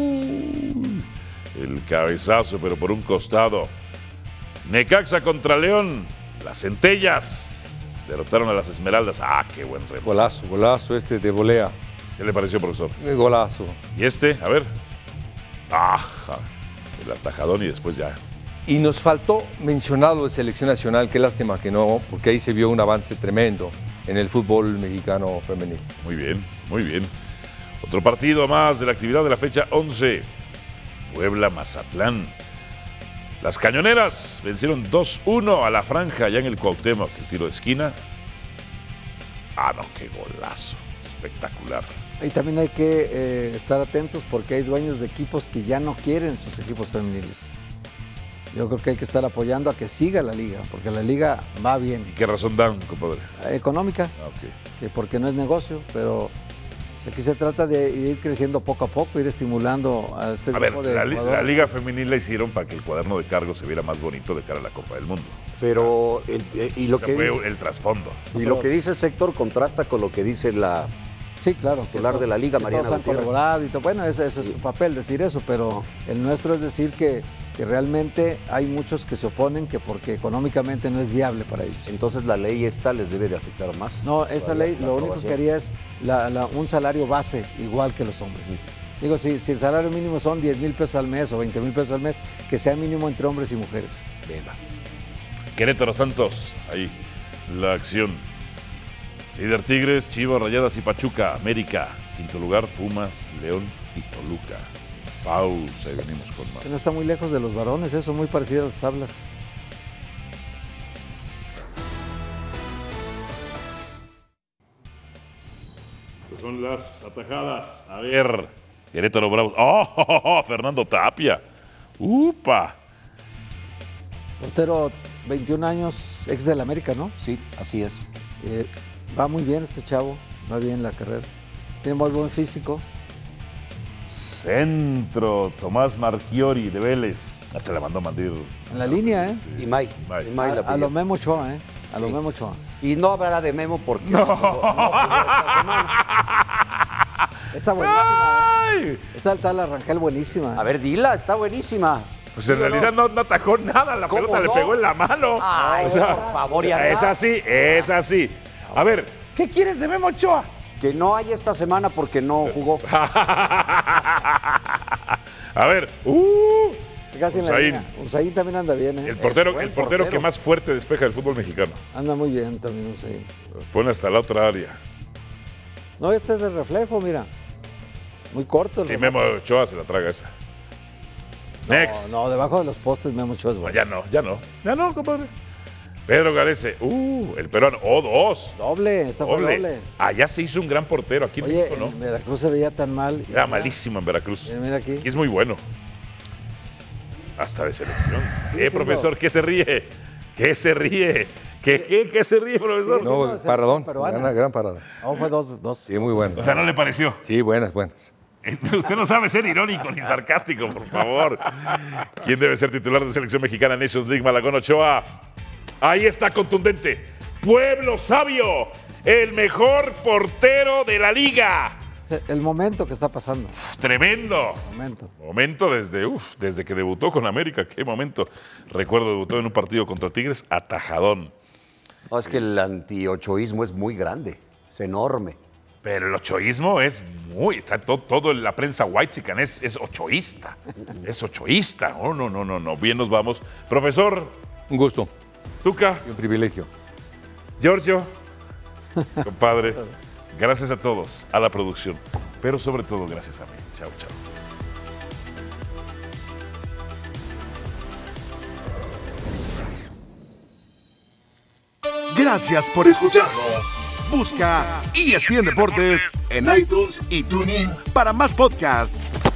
El cabezazo, pero por un costado. Necaxa contra León. Las Centellas derrotaron a las Esmeraldas. ¡Ah, qué buen remo! Golazo este de volea. ¿Qué le pareció, profesor? Golazo. ¿Y este? A ver. ¡Ajá! El atajadón y después ya. Y nos faltó mencionarlo de selección nacional. Qué lástima que no, porque ahí se vio un avance tremendo en el fútbol mexicano femenil. Muy bien, muy bien. Otro partido más de la actividad de la fecha 11. Puebla-Mazatlán. Las Cañoneras vencieron 2-1 a la Franja allá en el Cuauhtémoc. El tiro de esquina. Ah, no, qué golazo. Espectacular. Y también hay que estar atentos porque hay dueños de equipos que ya no quieren sus equipos femeniles. Yo creo que hay que estar apoyando a que siga la liga, porque la liga va bien. ¿Y qué razón dan, compadre? Económica, que porque no es negocio, pero aquí se trata de ir creciendo poco a poco, ir estimulando a este grupo de jugadores. La liga femenil la hicieron para que el cuaderno de cargos se viera más bonito de cara a la Copa del Mundo. Pero fue el trasfondo. Y lo que dice Héctor contrasta con lo que dice la titular de la liga, Mariana Gutiérrez. Bueno, ese es su papel, decir eso, pero el nuestro es decir que realmente hay muchos que se oponen que porque económicamente no es viable para ellos. Entonces la ley esta les debe de afectar más. No, esta ley lo único que haría es un salario base igual que los hombres. Sí. Digo, si el salario mínimo son 10,000 pesos al mes o 20,000 pesos al mes, que sea mínimo entre hombres y mujeres. Venga. Querétaro Santos, ahí la acción. Líder Tigres, Chivas, Rayadas y Pachuca. América, quinto lugar, Pumas, León y Toluca. Pausa y venimos con más. No está muy lejos de los varones, eso, muy parecido a las tablas. Estas son las atajadas. A ver, Querétaro Bravos. ¡Oh! Fernando Tapia. ¡Upa! Portero, 21 años, ex del América, ¿no? Sí, así es. Va muy bien este chavo, va bien la carrera. Tiene muy buen físico. Centro, Tomás Marchiori de Vélez. Se la mandó a Mandir. En la línea, ¿eh? Y May. A lo Memo Ochoa, ¿eh? A lo Memo Ochoa. Y no hablará de Memo porque no jugó esta semana. Está buenísima, ¿eh? Está el tal Arrangel buenísima. A ver, dila, está buenísima. Pues en realidad no atajó nada, la pelota le pegó en la mano. Ay, por favor, ya es así. A ver, ¿qué quieres de Memo Ochoa? Que no hay esta semana porque no jugó. A ver, Casi en la línea. Usain también anda bien, ¿eh? El portero que más fuerte despeja el fútbol mexicano. Anda muy bien también Usain. Pone hasta la otra área. No, este es de reflejo, mira. Muy corto el Sí, remate. Memo Ochoa se la traga esa. Next. No, debajo de los postes Memo Ochoa es bueno. Ya no, compadre. Pedro Garese, el peruano, dos. Esta fue doble. Allá se hizo un gran portero, aquí en Oye, México, ¿no? en Veracruz se veía tan mal. Era malísimo en Veracruz. Mira aquí. Aquí es muy bueno. Hasta de selección. Sí, profesor? ¿Qué se ríe? ¿Qué se ríe? ¿Qué se ríe, profesor? No, paradón. peruana. Gran parada. No, fue dos. Sí, muy bueno. O sea, ¿no le pareció? Sí, buenas. Usted no sabe ser irónico ni sarcástico, por favor. ¿Quién debe ser titular de selección mexicana en Nations League? Malagón Ochoa. Ahí está, contundente. Pueblo Sabio, el mejor portero de la liga. El momento que está pasando. Tremendo. Momento desde que debutó con América. Qué momento. Recuerdo, debutó en un partido contra Tigres, atajadón. No, es que el antiochoísmo es muy grande, es enorme. Pero el ochoísmo es está todo en la prensa whitezican es ochoísta. Es ochoísta. Oh, no. Bien, nos vamos. Profesor. Un gusto. Tuca. Y un privilegio. Giorgio. Compadre. Gracias a todos, a la producción. Pero sobre todo, gracias a mí. Chao. Gracias por escucharnos. Busca ESPN Deportes en iTunes y TuneIn para más podcasts.